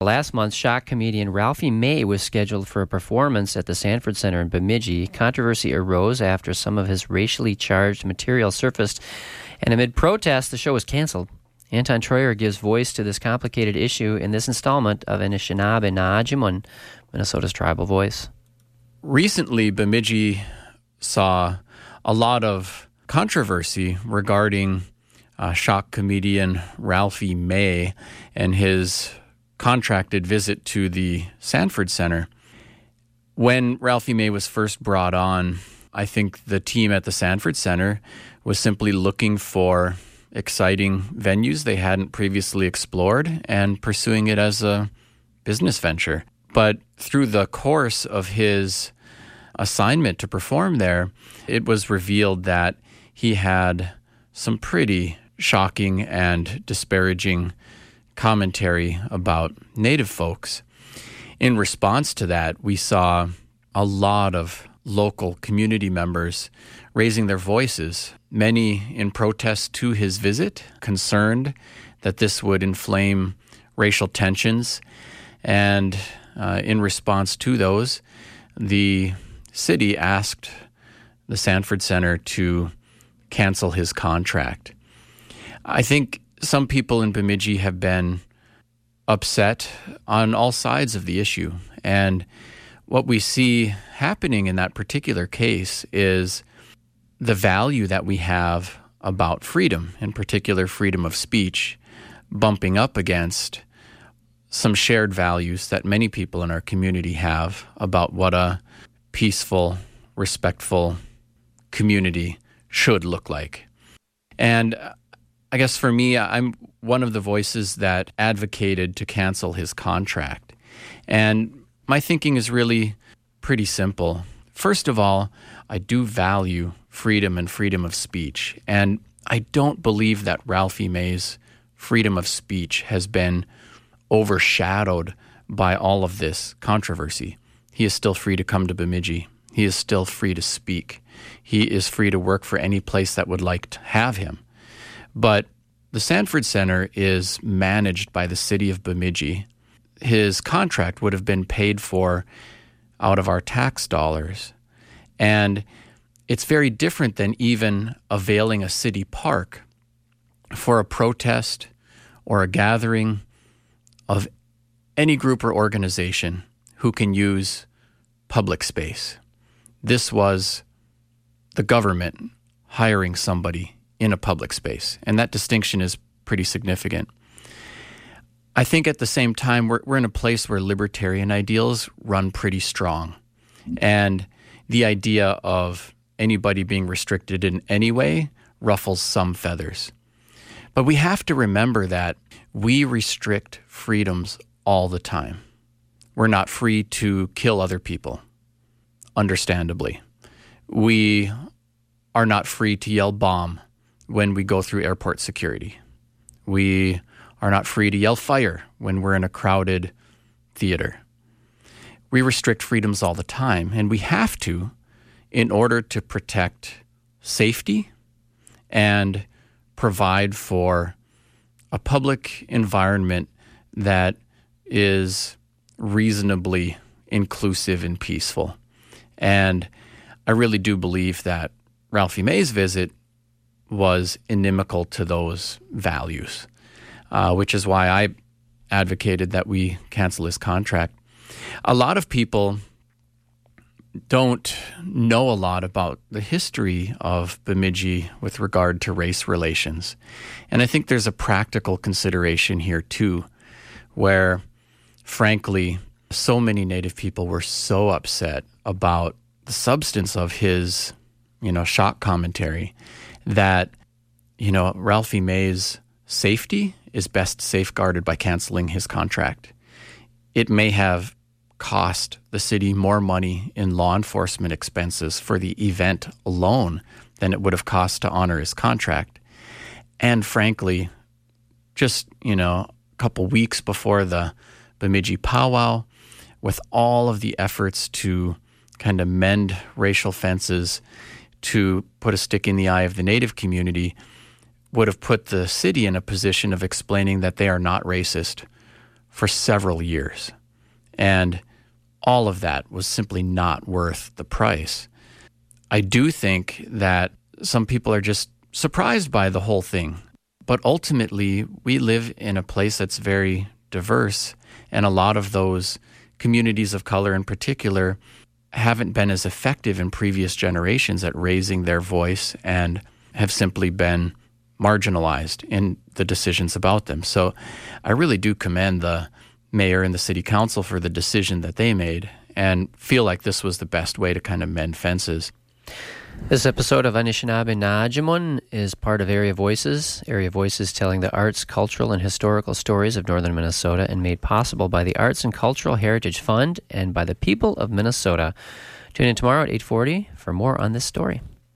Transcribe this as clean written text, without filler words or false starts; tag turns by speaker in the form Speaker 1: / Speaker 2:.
Speaker 1: Last month, shock comedian Ralphie May was scheduled for a performance at the Sanford Center in Bemidji. Controversy arose after some of his racially charged material surfaced, and amid protests, the show was canceled. Anton Troyer gives voice to this complicated issue in this installment of Anishinaabe Na'ajimun, Minnesota's Tribal Voice.
Speaker 2: Recently, Bemidji saw a lot of controversy regarding shock comedian Ralphie May and his contracted visit to the Sanford Center. When Ralphie May was first brought on, I think the team at the Sanford Center was simply looking for exciting venues they hadn't previously explored and pursuing it as a business venture. But through the course of his assignment to perform there, it was revealed that he had some pretty shocking and disparaging commentary about Native folks. In response to that, we saw a lot of local community members raising their voices, many in protest to his visit, concerned that this would inflame racial tensions. And in response to those, the city asked the Sanford Center to cancel his contract. I think some people in Bemidji have been upset on all sides of the issue. And what we see happening in that particular case is the value that we have about freedom, in particular freedom of speech, bumping up against some shared values that many people in our community have about what a peaceful, respectful community should look like. And I guess for me, I'm one of the voices that advocated to cancel his contract. And my thinking is really pretty simple. First of all, I do value freedom and freedom of speech. And I don't believe that Ralphie May's freedom of speech has been overshadowed by all of this controversy. He is still free to come to Bemidji. He is still free to speak. He is free to work for any place that would like to have him. But the Sanford Center is managed by the city of Bemidji. His contract would have been paid for out of our tax dollars. And it's very different than even availing a city park for a protest or a gathering of any group or organization who can use public space. This was the government hiring somebody in a public space, and that distinction is pretty significant. I think at the same time, we're in a place where libertarian ideals run pretty strong, and the idea of anybody being restricted in any way ruffles some feathers. But we have to remember that we restrict freedoms all the time. We're not free to kill other people, understandably. We are not free to yell bomb when we go through airport security. We are not free to yell fire when we're in a crowded theater. We restrict freedoms all the time, and we have to in order to protect safety and provide for a public environment that is reasonably inclusive and peaceful. And I really do believe that Ralphie May's visit was inimical to those values, which is why I advocated that we cancel his contract. A lot of people don't know a lot about the history of Bemidji with regard to race relations. And I think there's a practical consideration here too, where frankly, so many Native people were so upset about the substance of his, shock commentary that, Ralphie May's safety is best safeguarded by canceling his contract. It may have cost the city more money in law enforcement expenses for the event alone than it would have cost to honor his contract. And frankly, just, a couple weeks before the Bemidji powwow, with all of the efforts to kind of mend racial fences, to put a stick in the eye of the Native community, would have put the city in a position of explaining that they are not racist for several years. And all of that was simply not worth the price. I do think that some people are just surprised by the whole thing. But ultimately, we live in a place that's very diverse, and a lot of those communities of color in particular haven't been as effective in previous generations at raising their voice and have simply been marginalized in the decisions about them. So I really do commend the mayor and the city council for the decision that they made and feel like this was the best way to kind of mend fences.
Speaker 1: This episode of Anishinaabe Naajamun is part of Area Voices. Area Voices telling the arts, cultural, and historical stories of northern Minnesota, and made possible by the Arts and Cultural Heritage Fund and by the people of Minnesota. Tune in tomorrow at 8:40 for more on this story.